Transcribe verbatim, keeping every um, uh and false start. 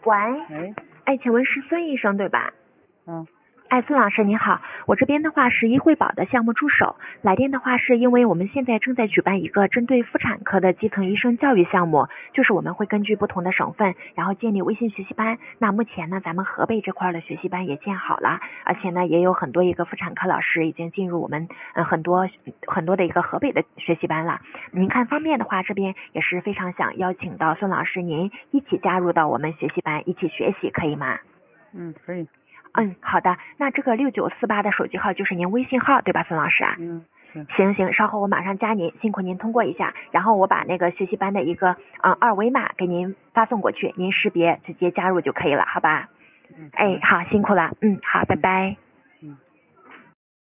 喂， 喂， 哎，请问是孙医生对吧？ 嗯， 哎，孙老师你好，我这边的话是医惠宝的项目助手，来电的话是因为我们现在正在举办一个针对妇产科的基层医生教育项目，就是我们会根据不同的省份，然后建立微信学习班。那目前呢，咱们河北这块的学习班也建好了，而且呢，也有很多一个妇产科老师已经进入我们嗯很多很多的一个河北的学习班了。您看方便的话，这边也是非常想邀请到孙老师您一起加入到我们学习班，一起学习，可以吗？ 嗯，可以。 嗯，好的。那这个六九四八的手机号就是您微信号对吧，孙老师啊？ 嗯，是。 行行，稍后我马上加您，辛苦您通过一下，然后我把那个学习班的一个嗯二维码给您发送过去，您识别直接加入就可以了，好吧？ 嗯， 哎，好，辛苦了，嗯，好，拜拜。